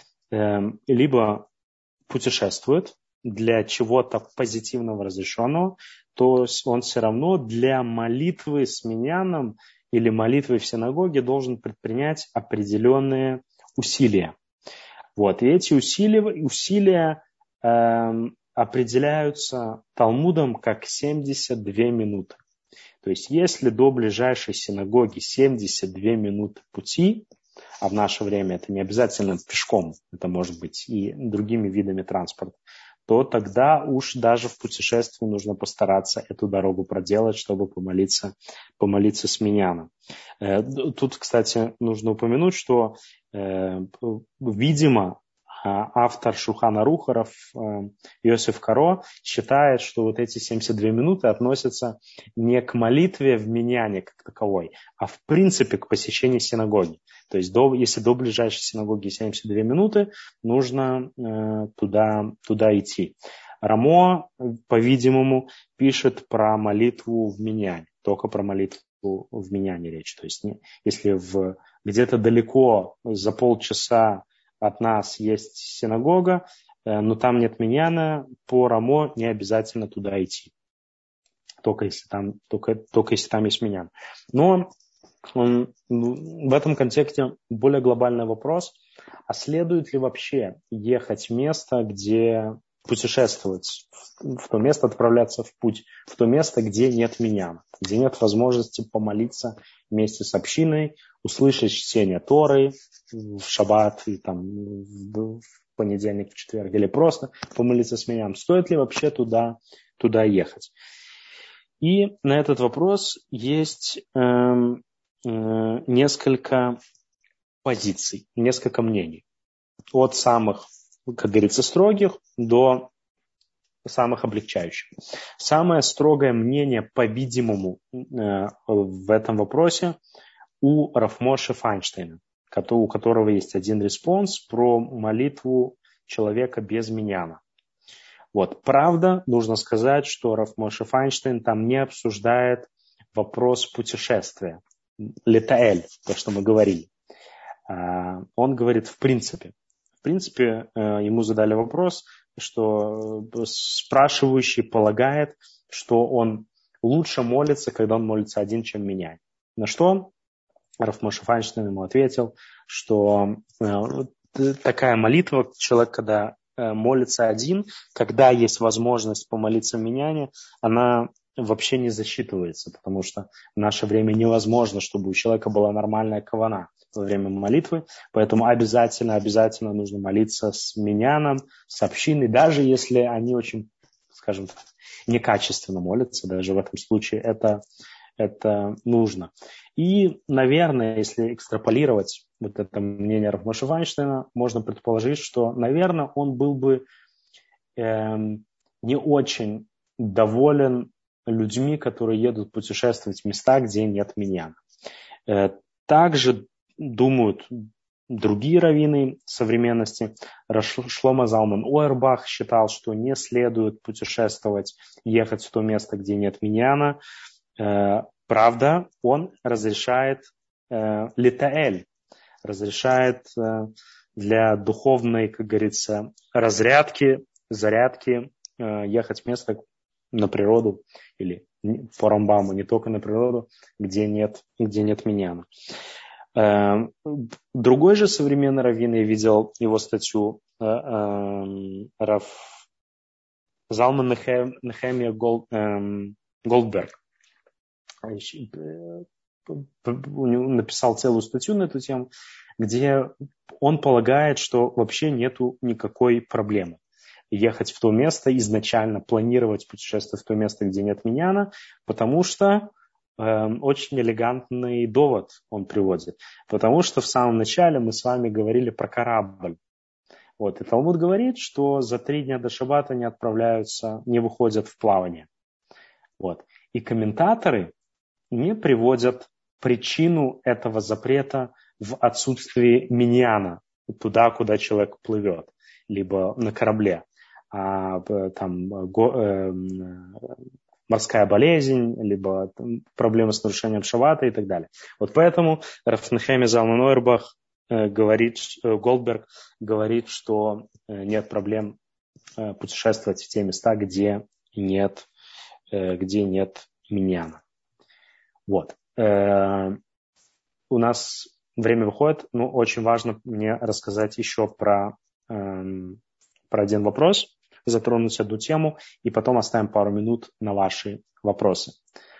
либо путешествует для чего-то позитивного разрешенного, то он все равно для молитвы с миньяном или молитвы в синагоге должен предпринять определенные усилия. Вот. И эти усилия, усилия э, определяются Талмудом как семьдесят две минуты. То есть если до ближайшей синагоги семьдесят две минуты пути, а в наше время это не обязательно пешком, это может быть и другими видами транспорта, то тогда уж даже в путешествии нужно постараться эту дорогу проделать, чтобы помолиться, помолиться с миньяном. Тут, кстати, нужно упомянуть, что, видимо, автор Шулхан Аруха Йосеф Каро считает, что вот эти семьдесят две минуты относятся не к молитве в миньяне как таковой, а в принципе к посещению синагоги. То есть до, если до ближайшей синагоги семьдесят две минуты, нужно э, туда, туда идти. Рамо, по-видимому, пишет про молитву в миньяне, только про молитву в миньяне речь. То есть не, если в, где-то далеко за полчаса от нас есть синагога, но там нет миньяна, по Рамо не обязательно туда идти. Только если там, только, только если там есть миньян. Но он, в этом контексте более глобальный вопрос, а следует ли вообще ехать в место, где путешествовать, в то место отправляться в путь, в то место, где нет миньяна, где нет возможности помолиться вместе с общиной, услышать чтение Торы в шаббат, и там, в понедельник, в четверг, или просто помолиться с миньяном. Стоит ли вообще туда, туда ехать? И на этот вопрос есть э, э, несколько позиций, несколько мнений. От самых, как говорится, строгих до самых облегчающих. Самое строгое мнение, по-видимому, э, в этом вопросе у Рав Моше Файнштейна, у которого есть один респонс про молитву человека без миньяна. Вот. Правда, нужно сказать, что Рав Моше Файнштейн там не обсуждает вопрос путешествия. Летаэль, то, что мы говорили. Он говорит в принципе. В принципе, ему задали вопрос, что спрашивающий полагает, что он лучше молится, когда он молится один, чем менять. На что Рав Моше Файнштейн ему ответил, что э, такая молитва, человек, когда э, молится один, когда есть возможность помолиться в миньяне, она вообще не засчитывается, потому что в наше время невозможно, чтобы у человека была нормальная кавана во время молитвы, поэтому обязательно, обязательно нужно молиться с миньяном, с общиной, даже если они очень, скажем так, некачественно молятся, даже в этом случае это, это нужно. И, наверное, если экстраполировать вот это мнение Рав Моше Файнштейна, можно предположить, что, наверное, он был бы эм, не очень доволен людьми, которые едут путешествовать в места, где нет миньяна. Э, также думают другие раввины современности. Шломо Залман Ойербах считал, что не следует путешествовать, ехать в то место, где нет миньяна. Э, правда, он разрешает э, литаэль, разрешает э, для духовной, как говорится, разрядки, зарядки э, ехать в место на природу или по Рамбаму, не только на природу, где нет, где нет миньяна. Э, другой же современный раввин, я видел его статью, э, э, Рав Залман Нехемия Гол, э, Голдберг, написал целую статью на эту тему, где он полагает, что вообще нету никакой проблемы ехать в то место, изначально планировать путешествие в то место, где нет миньяна, потому что э, очень элегантный довод он приводит. Потому что в самом начале мы с вами говорили про корабль. Вот, и Талмуд говорит, что за три дня до шаббата не отправляются, не выходят в плавание. Вот. И комментаторы не приводят причину этого запрета в отсутствии миньяна туда, куда человек плывет, либо на корабле. А, там, го, э, морская болезнь, либо там, проблемы с нарушением шаббата и так далее. Вот поэтому Рав Нехемия Залман Ойербах э, говорит, э, Голдберг говорит, что э, нет проблем э, путешествовать в те места, где нет, э, где нет миньяна. Вот. Э, у нас время выходит, но очень важно мне рассказать еще про, э, про один вопрос, затронуть одну тему, и потом оставим пару минут на ваши вопросы.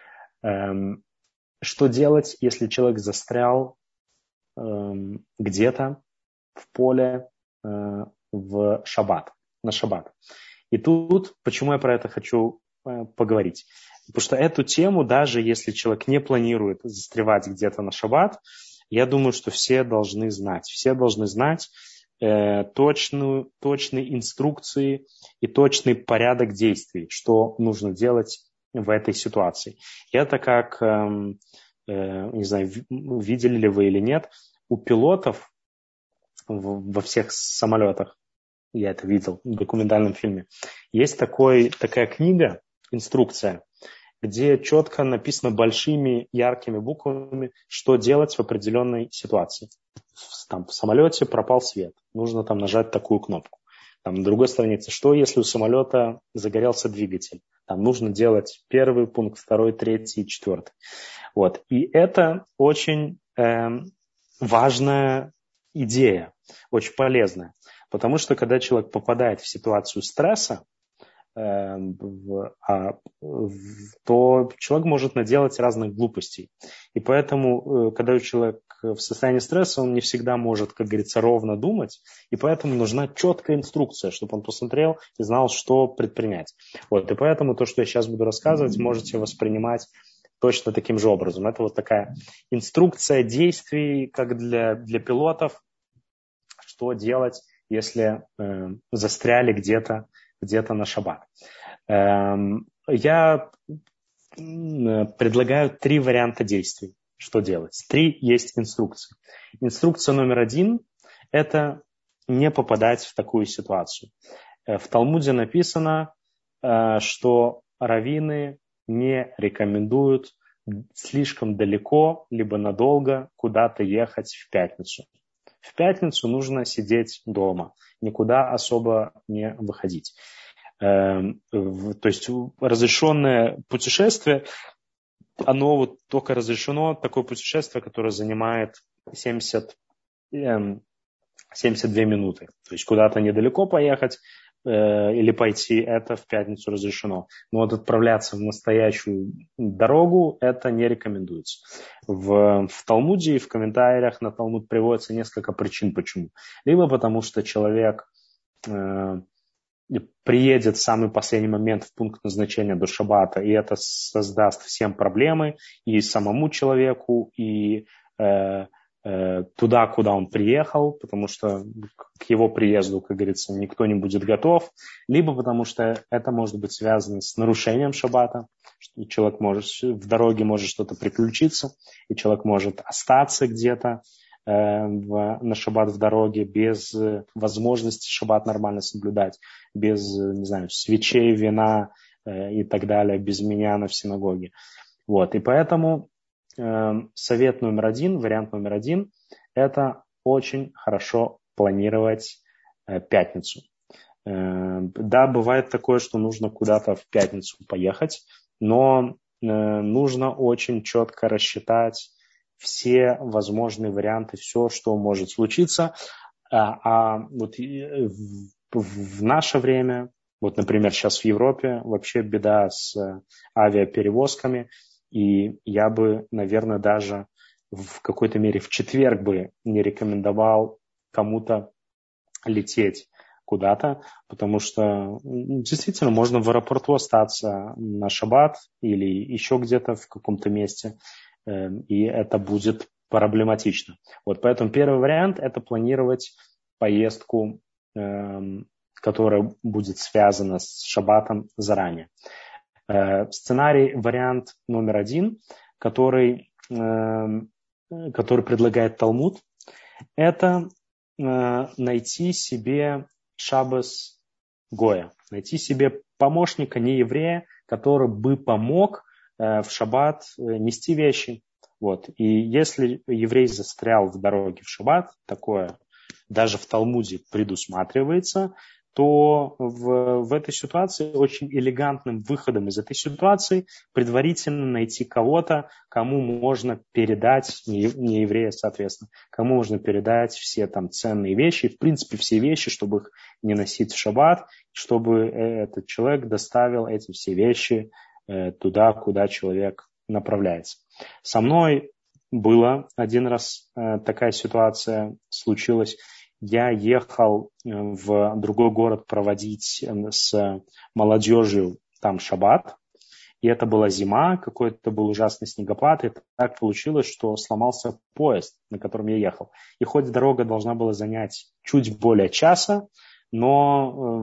Э, что делать, если человек застрял э, где-то в поле э, в шаббат, на шаббат? И тут, почему я про это хочу э, поговорить? Потому что эту тему, даже если человек не планирует застревать где-то на шаббат, я думаю, что все должны знать. Все должны знать э, точную, точные инструкции и точный порядок действий, что нужно делать в этой ситуации. И это как, э, э, не знаю, видели ли вы или нет, у пилотов в, во всех самолетах, я это видел в документальном фильме, есть такой, такая книга, инструкция, где четко написано большими яркими буквами, что делать в определенной ситуации. Там в самолете пропал свет, нужно там нажать такую кнопку. Там на другой странице, что если у самолета загорелся двигатель? Там нужно делать первый пункт, второй, третий, четвертый. Вот. И это очень э, важная идея, очень полезная. Потому что когда человек попадает в ситуацию стресса, э, в, а, в, то человек может наделать разных глупостей. И поэтому, э, когда человек в состоянии стресса, он не всегда может, как говорится, ровно думать. И поэтому нужна четкая инструкция, чтобы он посмотрел и знал, что предпринять. Вот. И поэтому то, что я сейчас буду рассказывать, можете воспринимать точно таким же образом. Это вот такая инструкция действий, как для, для пилотов, что делать, если э, застряли где-то, где-то на шаббат. Э, я предлагаю три варианта действий, что делать. Три есть инструкции. Инструкция номер один – это не попадать в такую ситуацию. В Талмуде написано, э, что раввины не рекомендуют слишком далеко, либо надолго куда-то ехать в пятницу. В пятницу нужно сидеть дома, никуда особо не выходить. То есть разрешенное путешествие, оно вот только разрешено, такое путешествие, которое занимает семьдесят, семьдесят две минуты. То есть куда-то недалеко поехать э, или пойти, это в пятницу разрешено. Но вот отправляться в настоящую дорогу, это не рекомендуется. В, в Талмуде и в комментариях на Талмуд приводится несколько причин, почему. Либо потому, что человек э, приедет в самый последний момент в пункт назначения до шаббата, и это создаст всем проблемы, и самому человеку, и э, э, туда, куда он приехал, потому что к его приезду, как говорится, никто не будет готов, либо потому что это может быть связано с нарушением шаббата, что человек может в дороге может что-то приключиться, и человек может остаться где-то В, на шаббат в дороге без возможности шаббат нормально соблюдать, без, не знаю, свечей, вина э, и так далее, без миньяна в синагоге. Вот. И поэтому э, совет номер один, вариант номер один, это очень хорошо планировать э, пятницу. Э, да, бывает такое, что нужно куда-то в пятницу поехать, но э, нужно очень четко рассчитать все возможные варианты, все, что может случиться. А, а вот в, в наше время, вот, например, сейчас в Европе вообще беда с авиаперевозками, и я бы, наверное, даже в какой-то мере в четверг бы не рекомендовал кому-то лететь куда-то, потому что действительно можно в аэропорту остаться на шаббат или еще где-то в каком-то месте, и это будет проблематично. Вот поэтому первый вариант – это планировать поездку, которая будет связана с шаббатом заранее. Сценарий, вариант номер один, который, который предлагает Талмуд, это найти себе шаббас гоя, найти себе помощника, не еврея, который бы помог в шаббат нести вещи. Вот. И если еврей застрял в дороге в шаббат, такое даже в Талмуде предусматривается, то в, в этой ситуации очень элегантным выходом из этой ситуации предварительно найти кого-то, кому можно передать, не, не еврея, соответственно, кому можно передать все там ценные вещи, в принципе, все вещи, чтобы их не носить в шаббат, чтобы этот человек доставил эти все вещи туда, куда человек направляется. Со мной было один раз э, такая ситуация случилась. Я ехал в другой город проводить с молодежью там шаббат, и это была зима, какой-то был ужасный снегопад, и так получилось, что сломался поезд, на котором я ехал. И хоть дорога должна была занять чуть более часа, но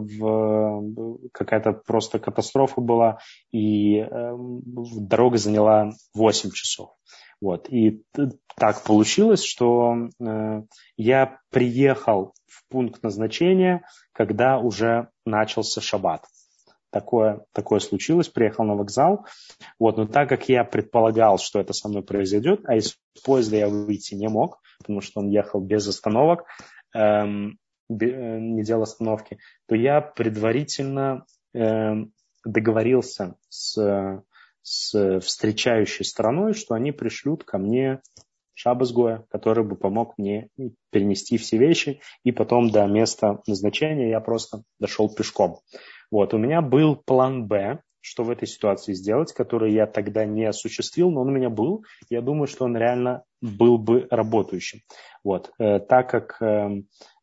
в, какая-то просто катастрофа была, и э, дорога заняла восемь часов. Вот. И так получилось, что э, я приехал в пункт назначения, когда уже начался шаббат. Такое, такое случилось, приехал на вокзал. Вот. Но так как я предполагал, что это со мной произойдет, а из поезда я выйти не мог, потому что он ехал без остановок, эм, не делал остановки, то я предварительно э, договорился с, с встречающей стороной, что они пришлют ко мне шаббас гоя, который бы помог мне перенести все вещи, и потом до места назначения я просто дошел пешком. Вот. У меня был план Б, что в этой ситуации сделать, который я тогда не осуществил, но он у меня был. Я думаю, что он реально был бы работающим. Вот. Э, так как э,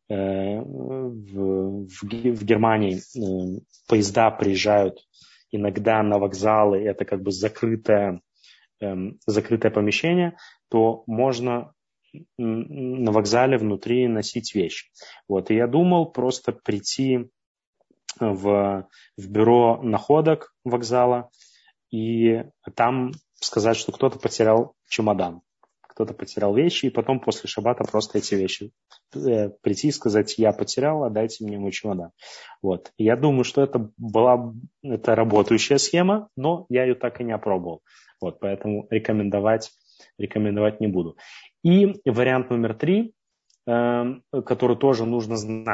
В, в, в Германии э, поезда приезжают иногда на вокзалы, это как бы закрытое, э, закрытое помещение, то можно на вокзале внутри носить вещи. Вот. И я думал просто прийти в, в бюро находок вокзала и там сказать, что кто-то потерял чемодан. Кто-то потерял вещи, и потом после шаббата просто эти вещи э, прийти и сказать, я потерял, отдайте мне мой чемодан. Вот. И я думаю, что это была это работающая схема, но я ее так и не опробовал. Вот. Поэтому рекомендовать, рекомендовать не буду. И вариант номер три, э, который тоже нужно знать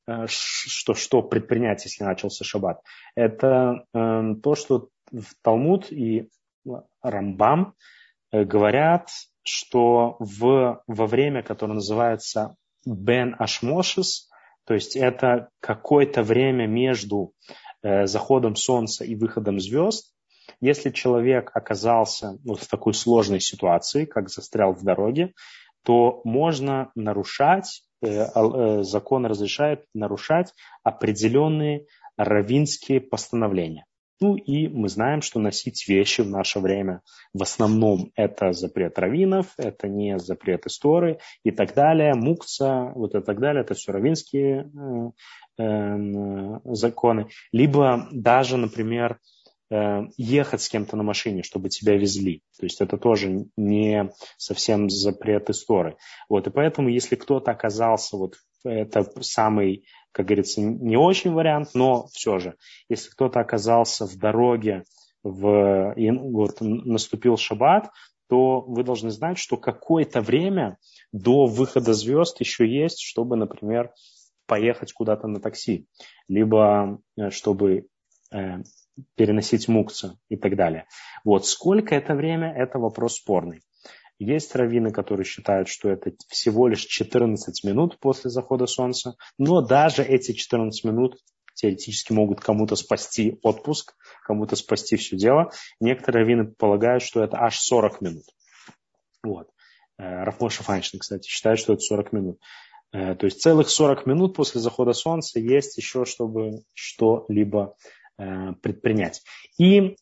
что, что предпринять, если начался шаббат? Это то, что в Талмуд и Рамбам говорят, что в, во время, которое называется Бен Ашмошес, то есть это какое-то время между э, заходом солнца и выходом звезд, если человек оказался вот в такой сложной ситуации, как застрял в дороге, то можно нарушать, э, э, закон разрешает нарушать определенные раввинские постановления. Ну и мы знаем, что носить вещи в наше время в основном это запрет раввинов, это не запрет истории и так далее, мукца, вот и так далее, это все раввинские э, э, законы. Либо даже, например, э, ехать с кем-то на машине, чтобы тебя везли. То есть это тоже не совсем запрет истории. Вот, и поэтому, если кто-то оказался вот это самый, как говорится, не очень вариант, но все же, если кто-то оказался в дороге, в, и вот, наступил шаббат, то вы должны знать, что какое-то время до выхода звезд еще есть, чтобы, например, поехать куда-то на такси, либо чтобы э, переносить мукцы и так далее. Вот сколько это время, это вопрос спорный. Есть раввины, которые считают, что это всего лишь четырнадцать минут после захода солнца, но даже эти четырнадцать минут теоретически могут кому-то спасти отпуск, кому-то спасти все дело. Некоторые раввины полагают, что это аж сорок минут. Вот. Рав Моше Файнштейн, кстати, считает, что это сорок минут. То есть целых сорок минут после захода солнца есть еще, чтобы что-либо предпринять. И э,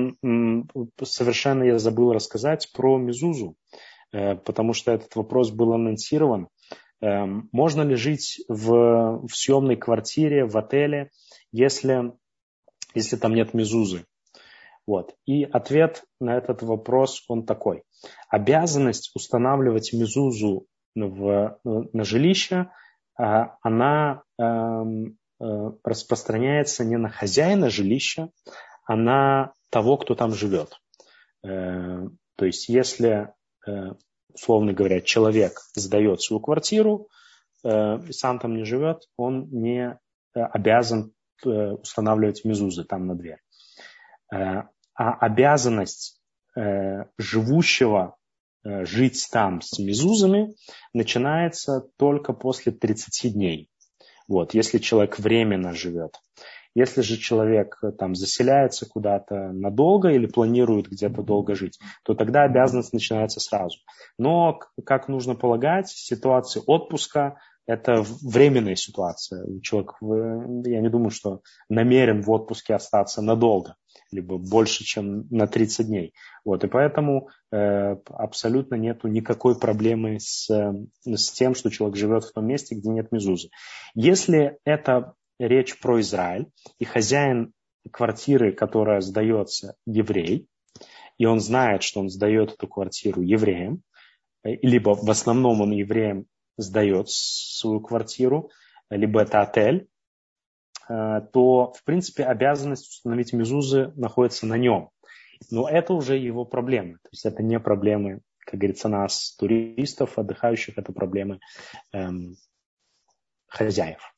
совершенно я забыл рассказать про мезузу, э, потому что этот вопрос был анонсирован. Э, можно ли жить в, в съемной квартире, в отеле, если, если там нет мезузы? Вот. И ответ на этот вопрос он такой. Обязанность устанавливать мезузу в, на жилище, э, она... Э, распространяется не на хозяина жилища, а на того, кто там живет. То есть, если, условно говоря, человек сдает свою квартиру, сам там не живет, он не обязан устанавливать мезузы там на дверь. А обязанность живущего жить там с мезузами начинается только после тридцати дней. Вот, если человек временно живет. Если же человек там заселяется куда-то надолго или планирует где-то долго жить, то тогда обязанность начинается сразу. Но, как нужно полагать, ситуация отпуска – это временная ситуация. Человек, я не думаю, что намерен в отпуске остаться надолго, либо больше, чем на тридцать дней. Вот, и поэтому э, абсолютно нет никакой проблемы с, с тем, что человек живет в том месте, где нет мезузы. Если это речь про Израиль, и хозяин квартиры, которая сдается, еврей, и он знает, что он сдает эту квартиру евреям, либо в основном он евреям сдает свою квартиру, либо это отель, то, в принципе, обязанность установить мезузы находится на нем. Но это уже его проблемы. То есть это не проблемы, как говорится, нас, туристов, отдыхающих, это проблемы эм, хозяев.